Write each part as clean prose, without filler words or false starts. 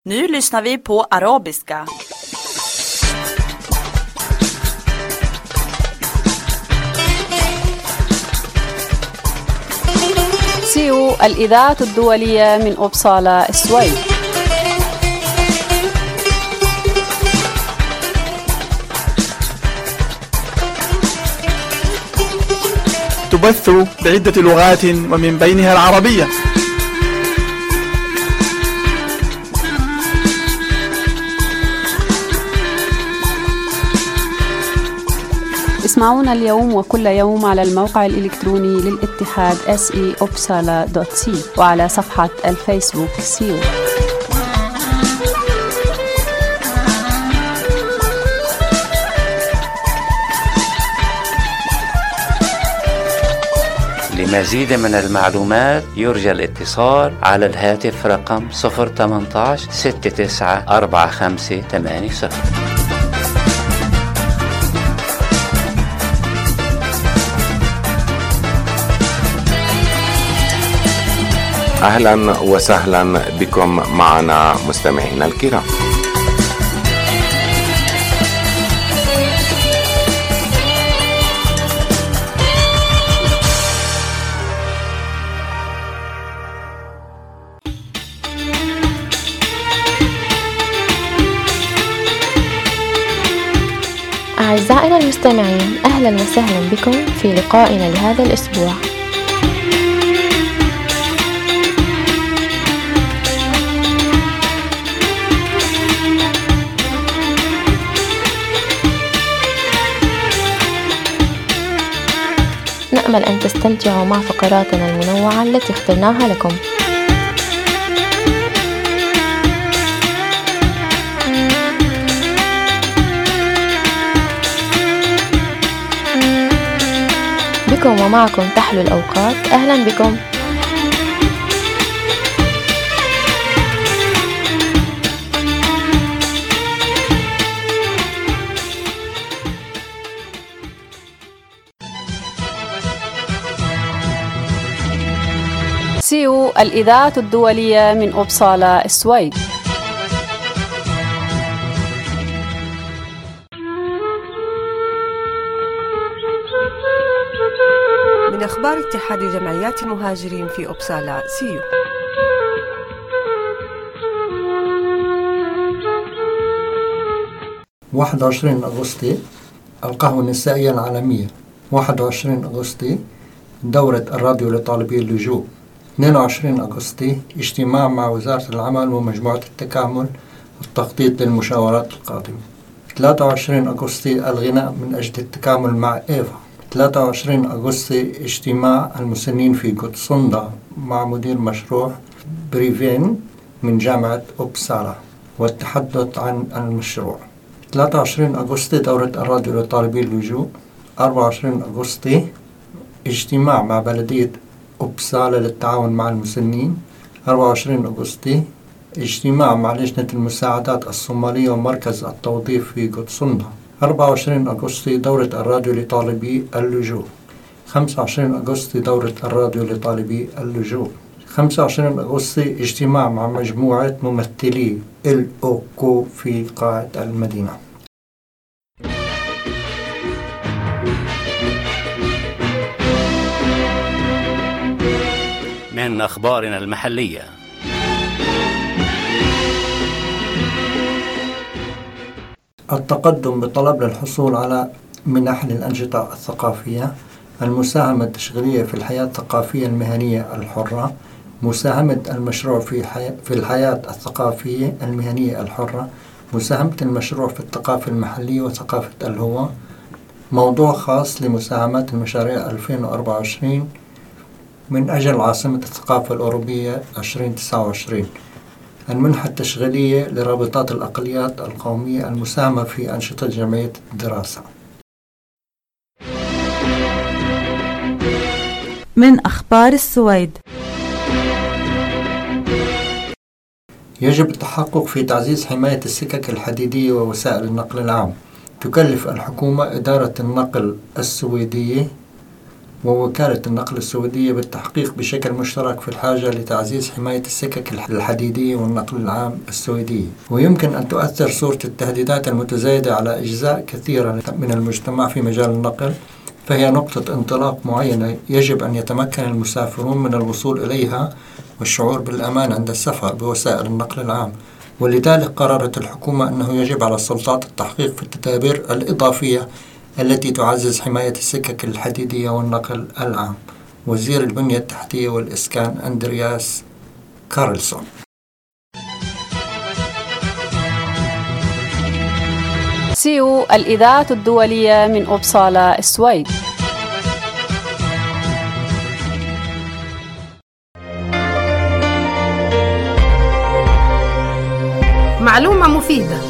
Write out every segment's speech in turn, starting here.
Nu lyssnar vi på arabiska. سيو الإذاعة الدولية من أوبسالا السويد. تبث بعدة لغات ومن بينها العربية. اسمعونا اليوم وكل يوم على الموقع الإلكتروني للاتحاد se.opsala.c وعلى صفحة الفيسبوك سيو. لمزيد من المعلومات يرجى الاتصال على الهاتف رقم 018 69 45 80. أهلا وسهلا بكم معنا مستمعينا الكرام. أعزائنا المستمعين، أهلا وسهلا بكم في لقائنا لهذا الأسبوع. نأمل أن تستمتعوا مع فقراتنا المنوعة التي اخترناها لكم. بكم ومعكم تحلو الأوقات. أهلا بكم. سيو الإذاعة الدولية من أوبسالا السويد. من أخبار اتحاد جمعيات المهاجرين في أوبسالا سيو. واحد وعشرين أغسطس القهوة النسائية العالمية. 21 أغسطس دورة الراديو لطالبي اللجوء. 22 أغسطس اجتماع مع وزارة العمل ومجموعة التكامل والتخطيط للمشاورات القادمة. 23 أغسطس الغناء من أجل التكامل مع إيفا. 23 أغسطس اجتماع المسنين في غوتسوندا مع مدير مشروع بريفين من جامعة أوبسالا والتحدث عن المشروع. 23 أغسطس دورة الراديو لطالبي اللجوء. 24 أغسطس اجتماع مع بلدية أوبسالا للتعاون مع المسنين. 24 أغسطس اجتماع مع لجنة المساعدات الصومالية ومركز التوظيف في غوتسوندا. 24 أغسطس دورة الراديو لطالبي اللجوء. 25 أغسطس دورة الراديو لطالبي اللجوء. 25 أغسطس اجتماع مع مجموعة ممثلي الأوكو في قاعة المدينة. من أخبارنا المحلية. التقدم بطلب للحصول على منح للأنشطة الثقافية. المساهمة التشغيلية في الحياة الثقافية المهنية الحرة. مساهمة المشروع في الحياة الثقافية المهنية الحرة. مساهمة المشروع في الثقافة المحلية وثقافة الهوى. موضوع خاص لمساهمات المشاريع 2024 من أجل عاصمة الثقافة الأوروبية 2029. المنحة التشغيلية لرابطات الأقليات القومية المساهمة في أنشطة جمعية الدراسة. من أخبار السويد. يجب التحقق في تعزيز حماية السكك الحديدية ووسائل النقل العام. تكلف الحكومة إدارة النقل السويدية ووكالة النقل السعودية بالتحقيق بشكل مشترك في الحاجة لتعزيز حماية السكك الحديدية والنقل العام السعودية. ويمكن أن تؤثر صورة التهديدات المتزايدة على أجزاء كثيرة من المجتمع في مجال النقل، فهي نقطة انطلاق معينة يجب أن يتمكن المسافرون من الوصول إليها والشعور بالأمان عند السفر بوسائل النقل العام. ولذلك قررت الحكومة أنه يجب على السلطات التحقيق في التدابير الإضافية التي تعزز حماية السكك الحديدية والنقل العام. وزير البنية التحتية والإسكان أندرياس كارلسون. سيو الإذاعة الدولية من أوبسالا السويد. معلومة مفيدة.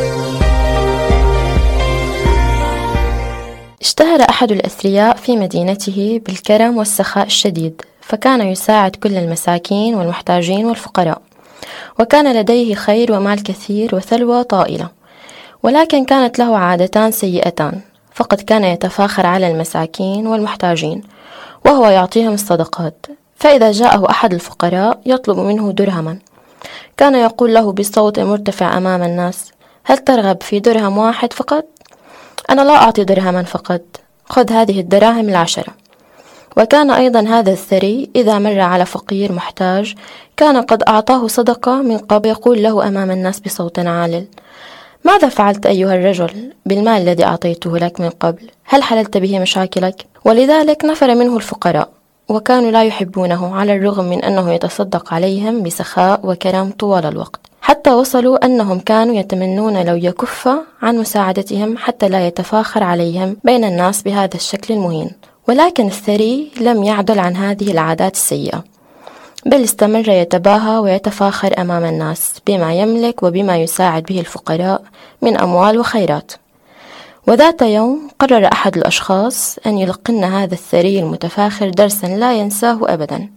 اشتهر أحد الأثرياء في مدينته بالكرم والسخاء الشديد، فكان يساعد كل المساكين والمحتاجين والفقراء، وكان لديه خير ومال كثير وثروة طائلة. ولكن كانت له عادتان سيئتان، فقد كان يتفاخر على المساكين والمحتاجين وهو يعطيهم الصدقات. فإذا جاءه أحد الفقراء يطلب منه درهما، كان يقول له بصوت مرتفع أمام الناس: هل ترغب في درهم واحد فقط؟ أنا لا أعطي درهما فقط، خذ هذه الدراهم 10. وكان أيضا هذا الثري إذا مر على فقير محتاج كان قد أعطاه صدقة من قبل، يقول له أمام الناس بصوت عال: ماذا فعلت أيها الرجل بالمال الذي أعطيته لك من قبل؟ هل حللت به مشاكلك؟ ولذلك نفر منه الفقراء، وكانوا لا يحبونه على الرغم من أنه يتصدق عليهم بسخاء وكرم طوال الوقت، حتى وصلوا أنهم كانوا يتمنون لو يكف عن مساعدتهم حتى لا يتفاخر عليهم بين الناس بهذا الشكل المهين. ولكن الثري لم يعدل عن هذه العادات السيئة، بل استمر يتباهى ويتفاخر أمام الناس بما يملك وبما يساعد به الفقراء من أموال وخيرات. وذات يوم قرر أحد الأشخاص أن يلقن هذا الثري المتفاخر درسا لا ينساه أبدا،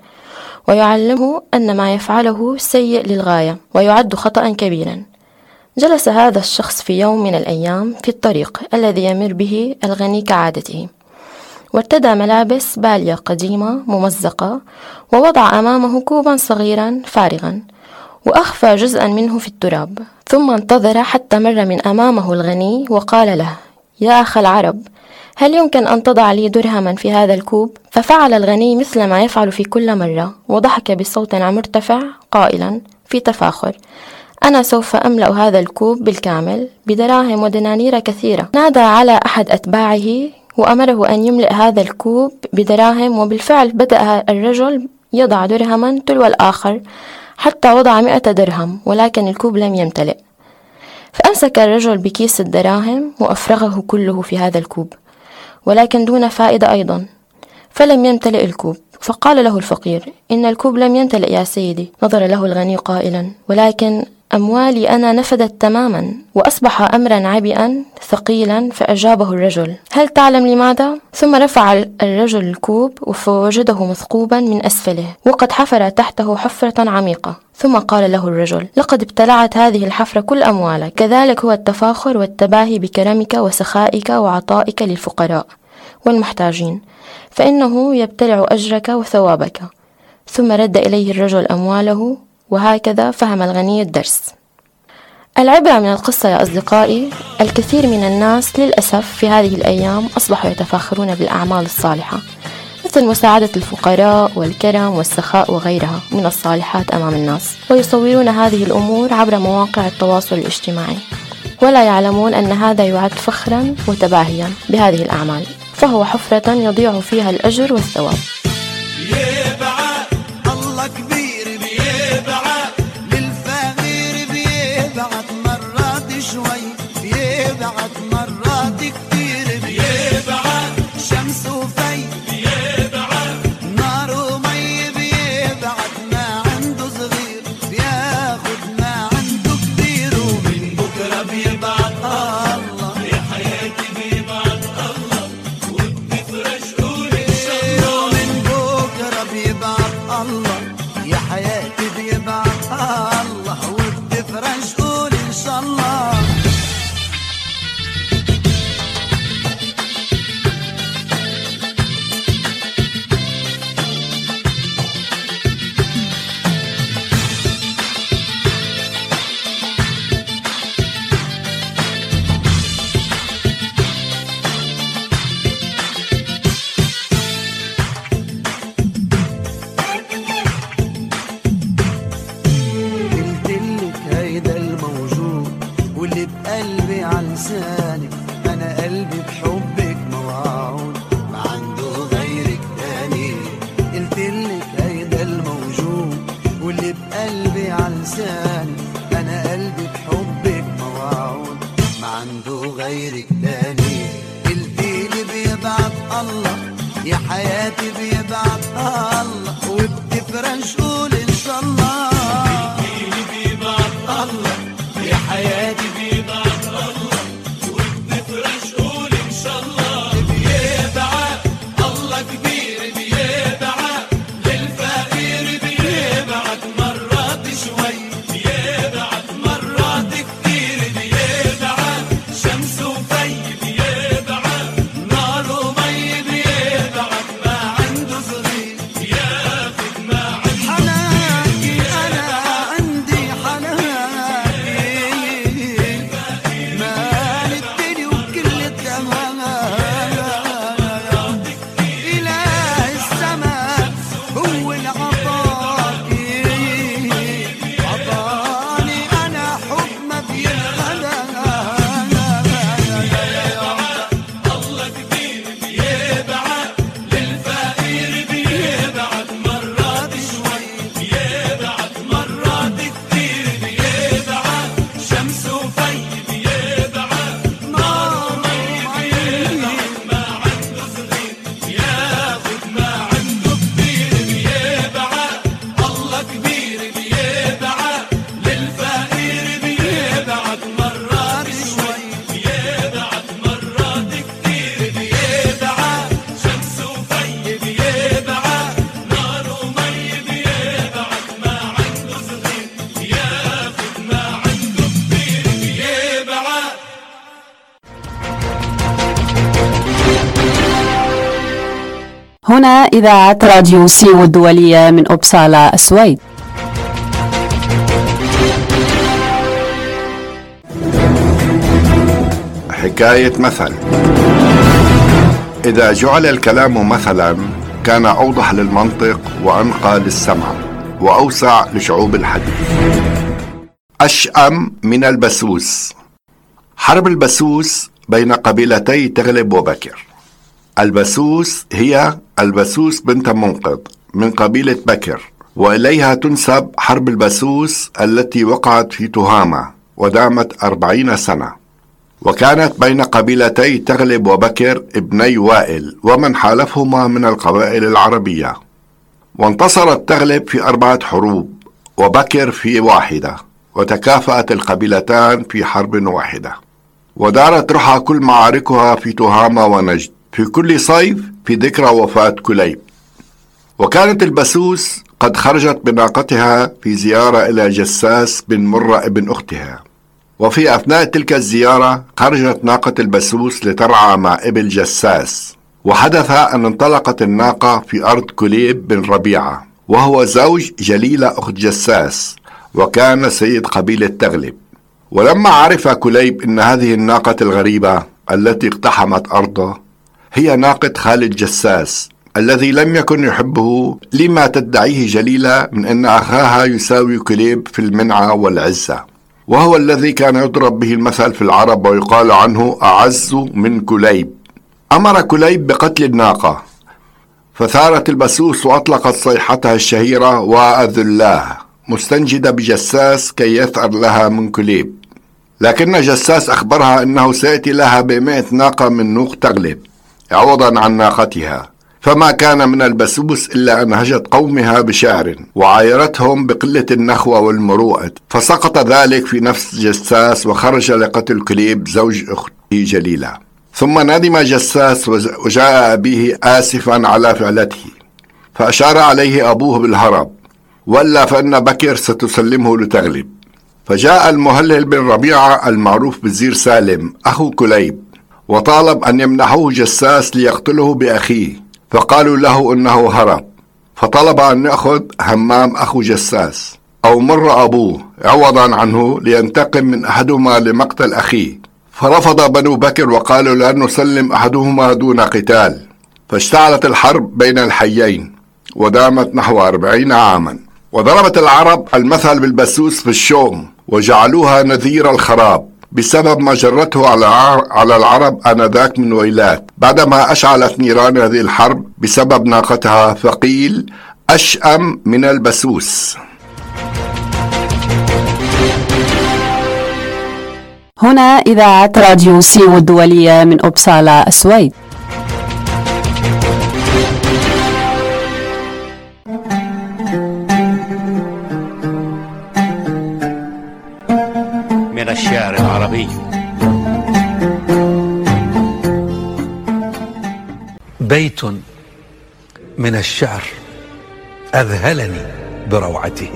ويعلمه أن ما يفعله سيء للغاية ويعد خطأ كبيرا. جلس هذا الشخص في يوم من الأيام في الطريق الذي يمر به الغني كعادته، وارتدى ملابس بالية قديمة ممزقة، ووضع أمامه كوبا صغيرا فارغا وأخفى جزءا منه في التراب، ثم انتظر حتى مر من أمامه الغني وقال له: يا أخ العرب، هل يمكن أن تضع لي درهما في هذا الكوب؟ ففعل الغني مثل ما يفعل في كل مرة، وضحك بصوت مرتفع قائلا في تفاخر: أنا سوف أملأ هذا الكوب بالكامل بدراهم ودنانير كثيرة. نادى على أحد أتباعه وأمره أن يملئ هذا الكوب بدراهم، وبالفعل بدأ الرجل يضع درهما تلو الآخر حتى وضع 100 درهم، ولكن الكوب لم يمتلئ. فأمسك الرجل بكيس الدراهم وأفرغه كله في هذا الكوب، ولكن دون فائدة أيضا، فلم يمتلئ الكوب. فقال له الفقير: إن الكوب لم يمتلئ يا سيدي. نظر له الغني قائلا: ولكن أموالي أنا نفدت تماما. وأصبح أمرا عبئا ثقيلا. فأجابه الرجل: هل تعلم لماذا؟ ثم رفع الرجل الكوب فوجده مثقوبا من أسفله، وقد حفر تحته حفرة عميقة. ثم قال له الرجل: لقد ابتلعت هذه الحفرة كل أموالك. كذلك هو التفاخر والتباهي بكرمك وسخائك وعطائك للفقراء والمحتاجين، فإنه يبتلع أجرك وثوابك. ثم رد إليه الرجل أمواله. وهكذا فهم الغني الدرس. العبرة من القصة يا أصدقائي: الكثير من الناس للأسف في هذه الأيام أصبحوا يتفاخرون بالأعمال الصالحة، مثل مساعدة الفقراء والكرم والسخاء وغيرها من الصالحات أمام الناس، ويصورون هذه الأمور عبر مواقع التواصل الاجتماعي، ولا يعلمون أن هذا يعد فخرا وتباهيا بهذه الأعمال، فهو حفرة يضيع فيها الأجر والثواب. بيبعت لساني، أنا قلبي بحبك موعود ما عنده غيرك تاني. قلتلك هيدا الموجود واللي بقلبي على لساني، أنا قلبي بحبك موعود ما عنده غيرك تاني. قلتيلي بيبعت الله يا حياتي بيبعت الله، وبتفرج قول إن شاء الله. قلتيلي بيبعت الله يا حياتي بيبعت الله، وبتفرج قول إن شاء الله. بيبعت الله كبير، بيبعت للفقير، بيبعت مرات شوي، بيبعت مرات كتير، بيبعت شمس وفي، بيبعت نار ومي، بيبعت ما عنده صغير ياخد ما عنده. حناكي أنا عندي حناكي مال الدنيا وكل التمام، إله السماء هو العطاكي، عطاني أنا حب ما بينغلى. الله كبير بيبعت للفقير، بيبعت مرات شوي، بيبعت مرات كتير، بيبعت شمس وفي، بيبعت نار ومي، بيبعت ما عنده صغير ياخد ما عنده كبير. بيبعت الله كبير، بيبعت للفقير، بيبعت مرات شوي، بيبعت مرات كتير، بيبعت شمس وفي، بيبعت نار ومي، بيبعت ما عنده صغير ياخد ما عنده كبير. بيبعت هنا إذاعة راديو سيو الدولية من أوبسالا السويد. حكاية مثل. إذا جعل الكلام مثلا كان أوضح للمنطق وأنقى للسمع وأوسع لشعوب الحديث. أشأم من البسوس. حرب البسوس بين قبيلتي تغلب وبكر. البسوس هي البسوس بنت منقذ من قبيلة بكر، وإليها تنسب حرب البسوس التي وقعت في تهامة ودامت 40 سنة، وكانت بين قبيلتي تغلب وبكر ابني وائل ومن حالفهما من القبائل العربية. وانتصرت تغلب في 4 حروب وبكر في واحدة، وتكافأت القبيلتان في حرب واحدة، ودارت رحى كل معاركها في تهامة ونجد في كل صيف في ذكرى وفاة كليب. وكانت البسوس قد خرجت بناقتها في زيارة إلى جساس بن مرة ابن أختها، وفي أثناء تلك الزيارة خرجت ناقة البسوس لترعى مع إبل جساس، وحدث أن انطلقت الناقة في أرض كليب بن ربيعة، وهو زوج جليلة أخت جساس، وكان سيد قبيلة تغلب. ولما عرف كليب أن هذه الناقة الغريبة التي اقتحمت أرضه هي ناقة خالد جساس الذي لم يكن يحبه لما تدعيه جليلة من أن أخاها يساوي كليب في المنعة والعزة، وهو الذي كان يضرب به المثل في العرب ويقال عنه أعز من كليب. أمر كليب بقتل الناقة، فثارت البسوس وأطلقت صيحتها الشهيرة وأذلاه مستنجدة بجساس كي يثأر لها من كليب، لكن جساس أخبرها أنه سيأتي لها ب100 ناقة من نوق تغلب عوضا عن ناقتها، فما كان من البسوس إلا أن هجت قومها بشعر وعايرتهم بقلة النخوة والمروءة، فسقط ذلك في نفس جساس وخرج لقتل كليب زوج أخته جليلة. ثم ندم جساس وجاء أبيه آسفا على فعلته، فأشار عليه أبوه بالهرب، ولا فإن بكر ستسلمه لتغلب. فجاء المهلل بن ربيعة المعروف بزير سالم أخو كليب، وطالب أن يمنحوه جساس ليقتله بأخيه، فقالوا له أنه هرب، فطلب أن يأخذ همام أخو جساس أو مر أبوه عوضا عنه لينتقم من أحدهما لمقتل أخيه، فرفض بنو بكر وقالوا لن نسلم أحدهما دون قتال. فاشتعلت الحرب بين الحيين ودامت نحو 40 عاما. وضربت العرب المثل بالبسوس في الشوم وجعلوها نذير الخراب، بسبب ما جرته على العرب آنذاك من ويلات بعدما أشعلت نيران هذه الحرب بسبب ناقتها، فقيل أشأم من البسوس. هنا إذاعة راديو سيو الدولية من أوبسالا السويد. من الشعر العربي. بيت من الشعر أذهلني بروعته،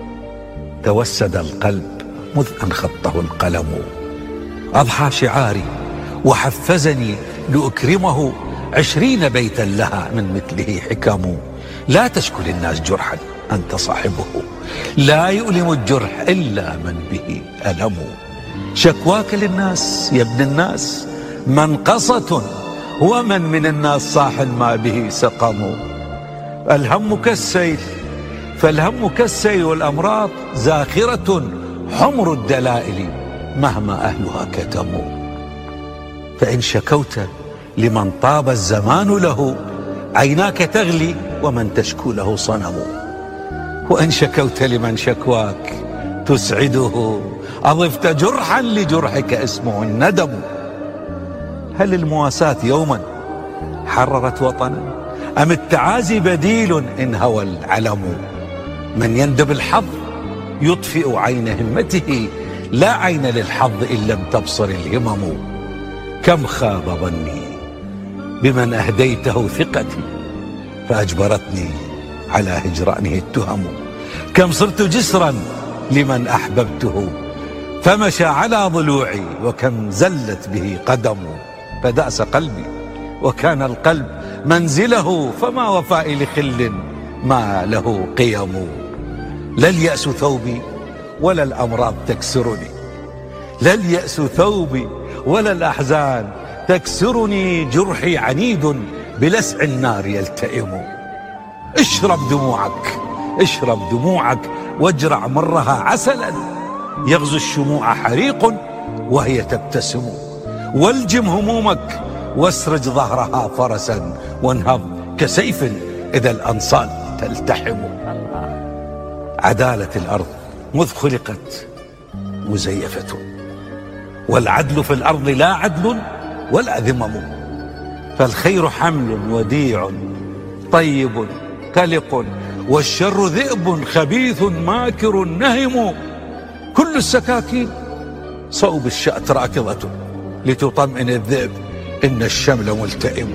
توسد القلب مذ أن خطه القلم، أضحى شعاري وحفزني لأكرمه، 20 بيتا لها من مثله حكم. لا تشكو للناس جرحا أنت صاحبه، لا يؤلم الجرح إلا من به ألم. شكواك للناس يا ابن الناس منقصة، ومن من الناس صاح ما به سقم. الهم كالسيل فالهم كالسيل، والأمراض زاخرة حمر الدلائل مهما أهلها كتموا. فإن شكوت لمن طاب الزمان له، عيناك تغلي ومن تشكو له صنم. وإن شكوت لمن شكواك تسعده، أضفت جرحا لجرحك اسمه الندم. هل المواساة يوما حررت وطنا، أم التعازي بديل إن هوى العلم؟ من يندب الحظ يطفئ عين همته، لا عين للحظ إن لم تبصر الهمم. كم خاب ظني بمن أهديته ثقتي، فأجبرتني على هجرانه التهم. كم صرت جسرا لمن أحببته، فمشى على ضلوعي، وكم زلت به قدم. فدأس قلبي وكان القلب منزله، فما وفائي لخل ما له قيم. لا اليأس ثوبي ولا الأمراض تكسرني، لا اليأس ثوبي ولا الأحزان تكسرني. جرحي عنيد بلسع النار يلتئم. اشرب دموعك اشرب دموعك، واجرع مرها عسلا، يغزو الشموع حريق وهي تبتسم. والجم همومك واسرج ظهرها فرسا، وانهض كسيف إذا الأنصال تلتحم. عدالة الأرض مذ خلقت مزيفة، والعدل في الأرض لا عدل ولا ذمم. فالخير حمل وديع طيب قلق، والشر ذئب خبيث ماكر نهم. كل السكاكين صوب الشأت راكضة، لتطمئن الذئب إن الشمل ملتئم.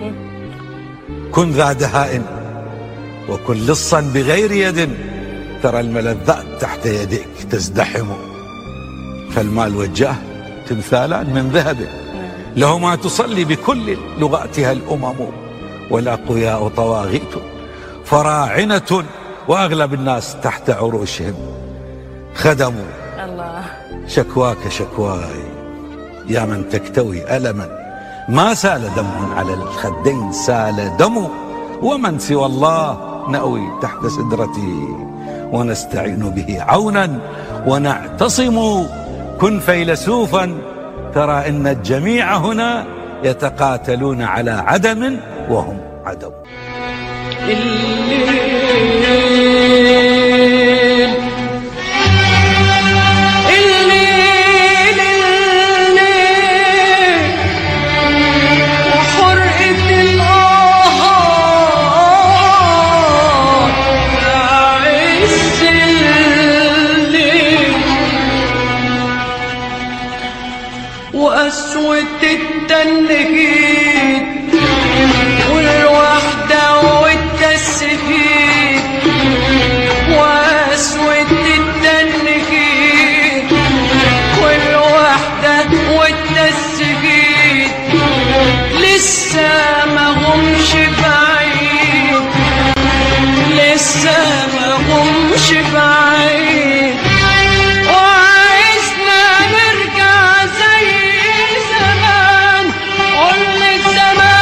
كن ذا دهاء وكن لصا بغير يد، ترى الملذات تحت يديك تزدحم. فالمال والجاه تمثالان من ذهب، لهما تصلي بكل لغاتها الأمم. والأقوياء طواغيت فراعنة، وأغلب الناس تحت عروشهم خدموا. شكواك شكواي يا من تكتوي ألما، ما سال دم على الخدين سال دم. ومن سوى الله نأوي تحت سدرته، ونستعين به عونا ونعتصم. كن فيلسوفا ترى إن الجميع هنا يتقاتلون على عدم وهم عدم. وقسوة التنهيد والوحدة والتسهيد، وقسوة التنهيد والوحدة والتسهيد، لسه ما همش بعيد، لسه ما همش بعيد. وعايزنا نرجع زي زمان، قول الزمان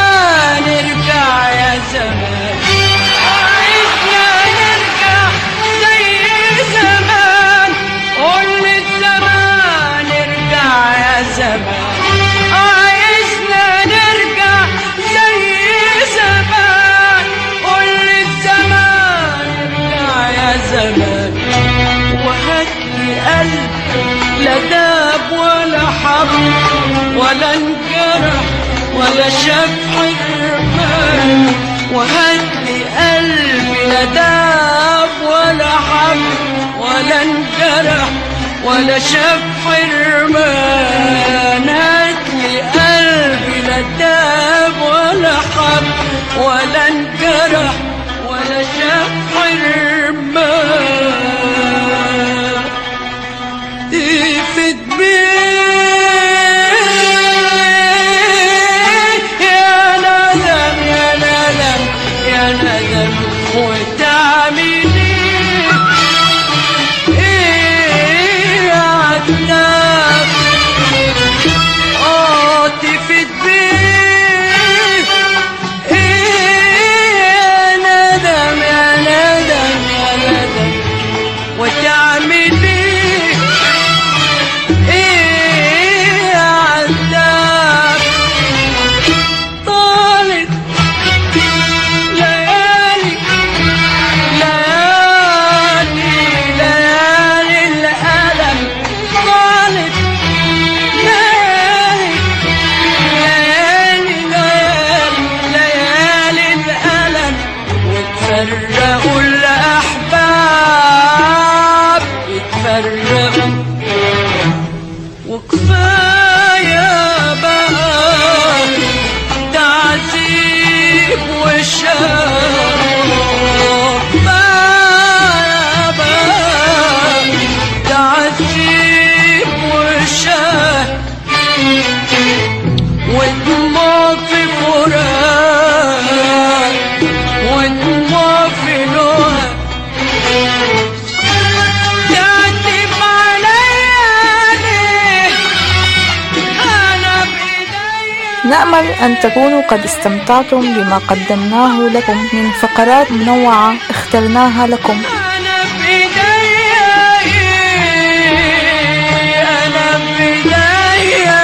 لا داب ولا حب ولا انجرح ولا شاف حرمان، وهدي قلبي لا داب ولا حب ولا انجرح ولا شاف حرمان. هدي قلبي لا داب ولا حب ولا انجرح ولا شاف حرمان. تفت بيه يا ندم يا ندم يا ندم، وتعمل ايه يا عتاب؟ تفت بيه ايه يا ندم يا ندم يا ندم، وتعمل يتفرقوا الأحباب يتفرقوا، وكفاية بقى تعذيب وشر، كفاية بقى تعذيب وشر، ودموع في فراق ودموع في لوع. تعتب عليا أنا بإيديا. نأمل أن تكونوا قد استمتعتم بما قدمناه لكم من فقرات منوعة اخترناها لكم. أنا بإيديا أنا بإيديا.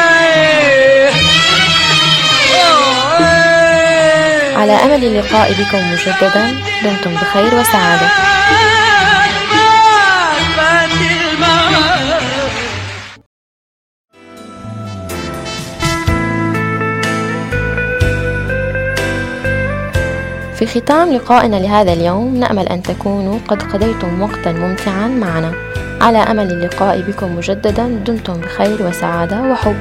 على أمل اللقاء بكم مجددا. دمتم بخير وسعادة. في ختام لقائنا لهذا اليوم نأمل أن تكونوا قد قضيتم وقتا ممتعا معنا. على أمل اللقاء بكم مجددا. دمتم بخير وسعادة وحب.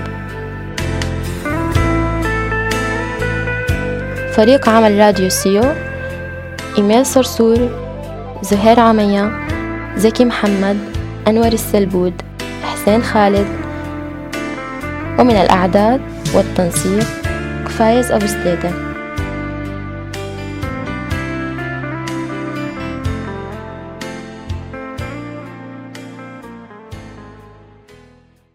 فريق عمل راديو سيو: إيميل صرصور، زهير عمية، زكي محمد، أنور السلبود، حسين خالد. ومن الأعداد والتنسيق فايز أبو سديدة.